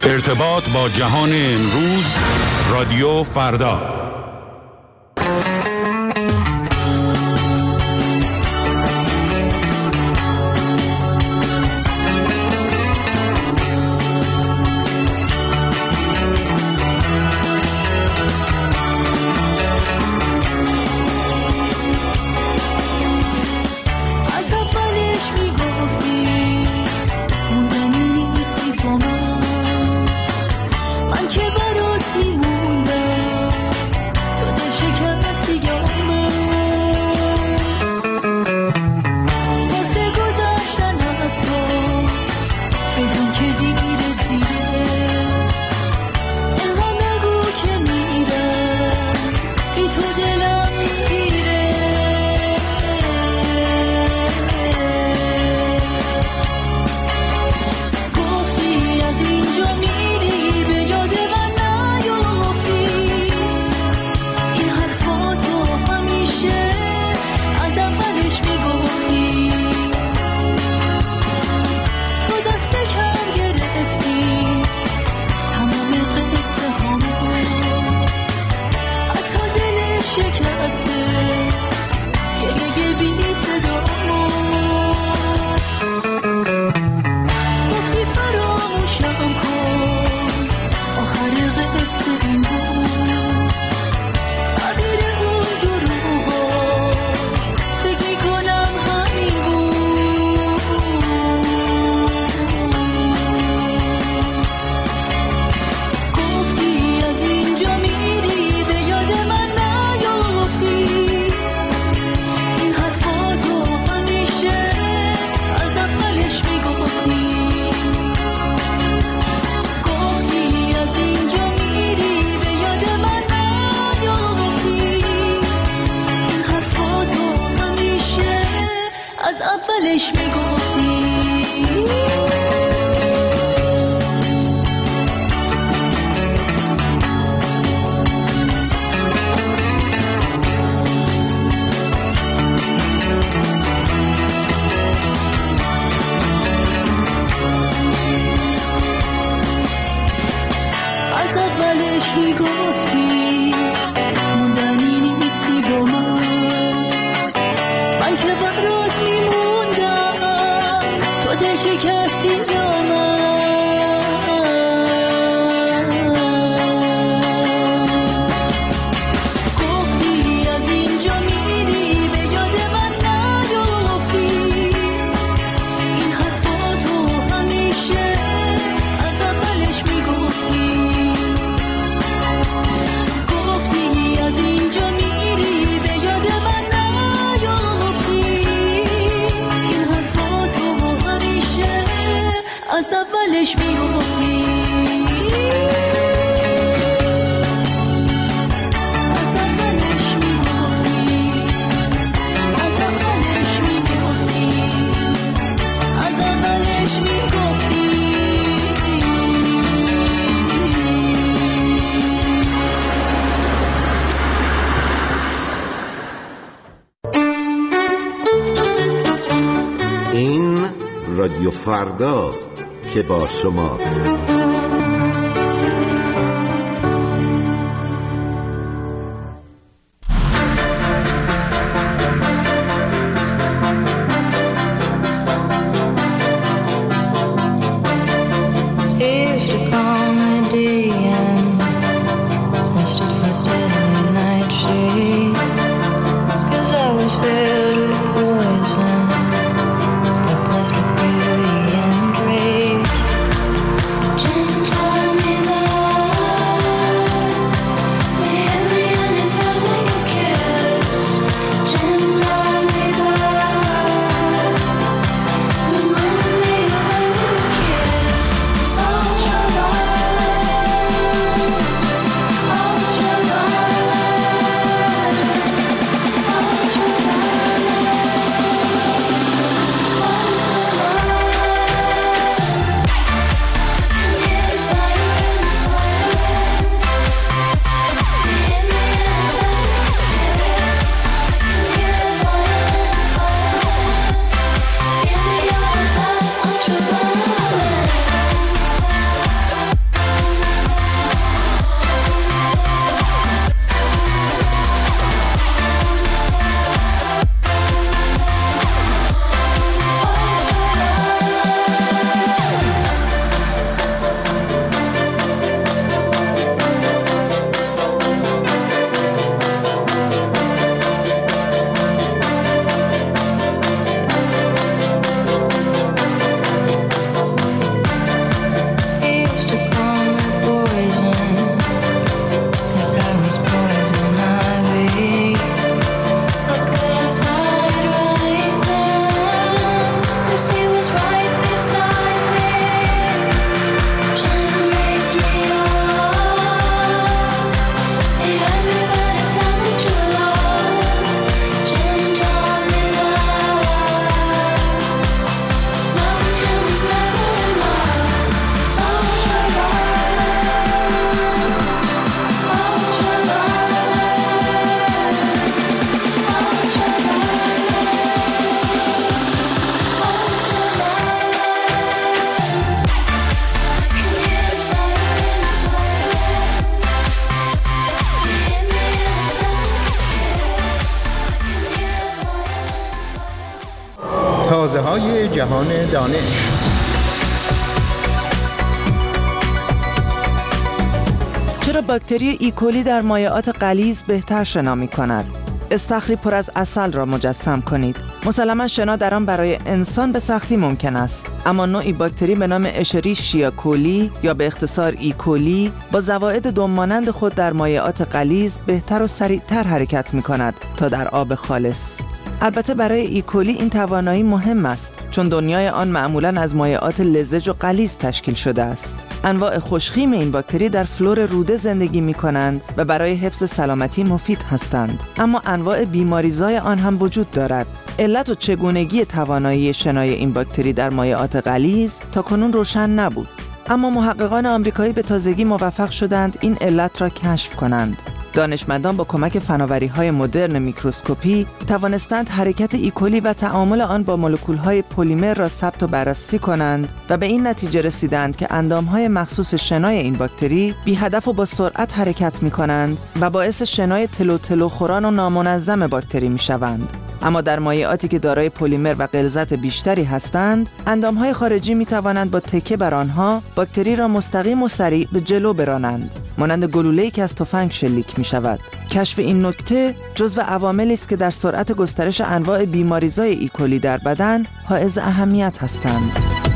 ارتباط با جهان امروز، رادیو فردا. این رادیو فرداست که با شماست. It's all trouble. برای جهان دانش. چرا باکتری ایکولی در مایعات غلیظ بهتر شنا می‌کند؟ استخری پر از عسل را مجسم کنید. مسلماً شنا در آن برای انسان به سختی ممکن است، اما نوعی باکتری به نام اشریشیا کولی یا به اختصار ایکولی با زوائد دم‌مانند خود در مایعات غلیظ بهتر و سریعتر حرکت می‌کند تا در آب خالص. البته برای ایکولی این توانایی مهم است، چون دنیای آن معمولاً از مایعات لزج و غلیظ تشکیل شده است. انواع خوشخیم این باکتری در فلور روده زندگی می‌کنند و برای حفظ سلامتی مفید هستند، اما انواع بیماریزای آن هم وجود دارد. علت و چگونگی توانایی شنای این باکتری در مایعات غلیظ تاکنون روشن نبود، اما محققان آمریکایی به تازگی موفق شدند این علت را کشف کنند. دانشمندان با کمک فناوری‌های مدرن میکروسکوپی توانستند حرکت ایکولی و تعامل آن با مولکول‌های پلیمر را ثبت و بررسی کنند و به این نتیجه رسیدند که اندام‌های مخصوص شنای این باکتری بی هدف و با سرعت حرکت می‌کنند و باعث شنای تلو خوران و نامنظم باکتری می‌شوند. اما در مایعاتی که دارای پلیمر و غلظت بیشتری هستند، اندام‌های خارجی می‌توانند با تکیه بر آنها باکتری را مستقیم و سریع به جلو برانند، مانند گلوله‌ای که از تفنگ شلیک می‌شود. کشف این نکته جزو عواملی است که در سرعت گسترش انواع بیماریزای ایکولی در بدن حائز اهمیت هستند.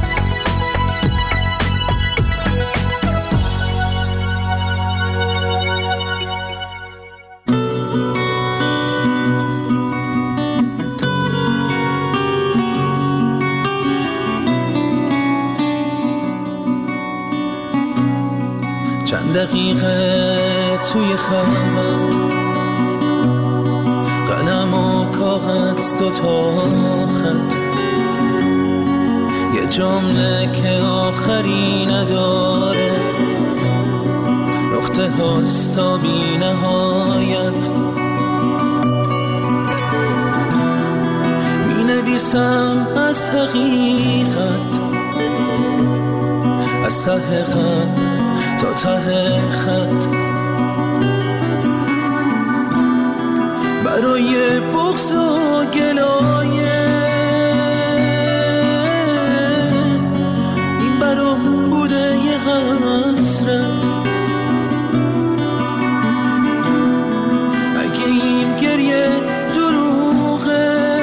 چند دقیقه توی خواب، قلم و کاغذ دوتا خط، یه جمله که آخری نداره، نقطه هاست تا بی نهایت، می نویسم از حقیقت، از ته خط تا ته خط، برای بغض و گلایه این برام بوده یه حسرت. اگه این گریه دروغه،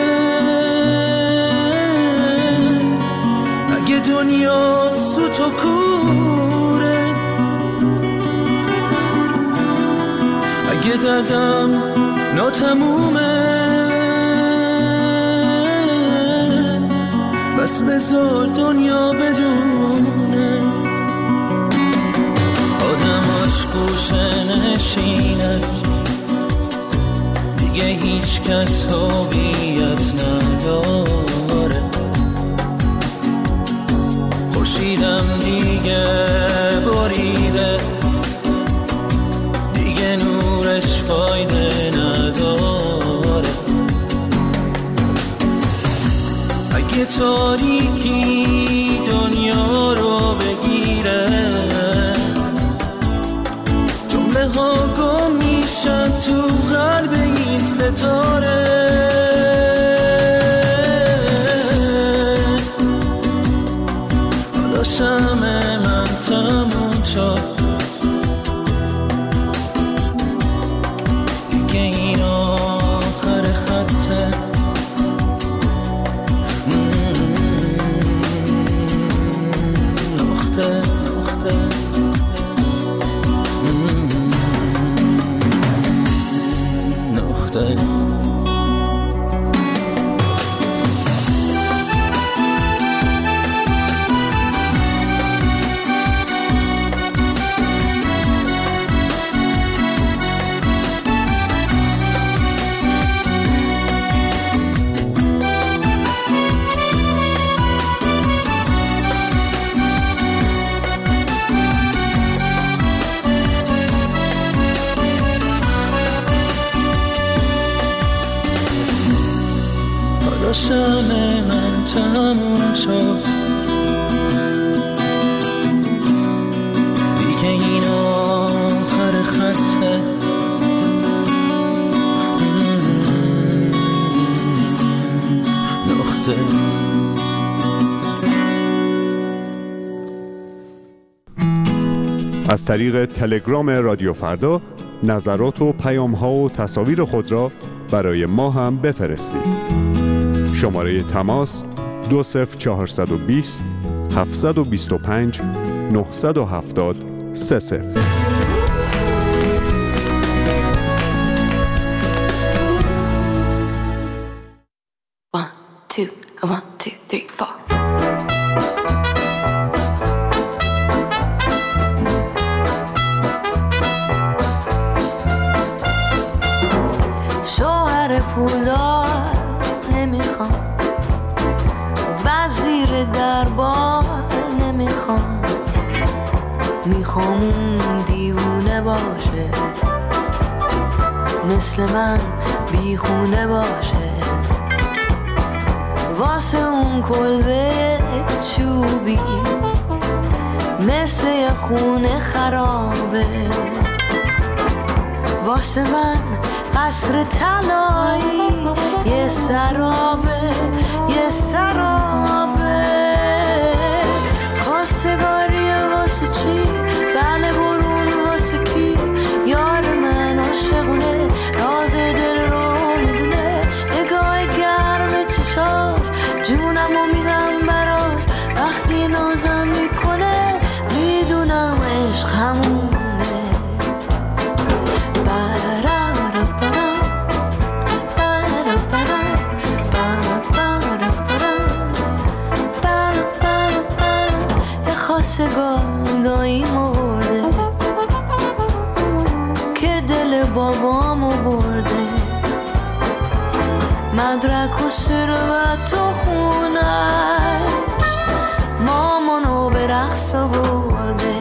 اگه دنیا سوت و کوره، اگه دردم ناتمومه، بس بذار دنیا بدونه آدماش گوشه نشینه، دیگه هیچ کس هویت نداره، خورشیدم دیگه بریده، دیگه نورش فایده نداره. اگه تاریکی دنیا رو بگیره، جمله ها گم میشن تو قلب این ستاره، حالا شمع من تموم شد، شمع من تموم شد، دیگه این آخر خطه، نقطه از طریق تلگرام رادیو فردا نظرات و پیام‌ها و تصاویر خود را برای ما هم بفرستید. شماره تماس 20420 725 970 30. One, two, three, four. شوهر پولدار نمیخوام، وزیر دربار نمیخوام، میخوام اون دیوونه باشه، مثل من بیخونه باشه، واسه اون کلبه چوبی مثل یه خونه خرابه، واسه من قصر طلایی یه سرابه، یه سرابه. خواستگاری واسه چی؟ بله برون واسه کی؟ یار من عاشقونه، راز دل رو میدونه، نگاه گرم چشاش جونمو میدم براش، وقتی نازم میکنه میدونم عشق همونه. خواستگار داییمو برده که دل بابامو برده، مدرک و ثروت و خونش مامانو به رقص برده.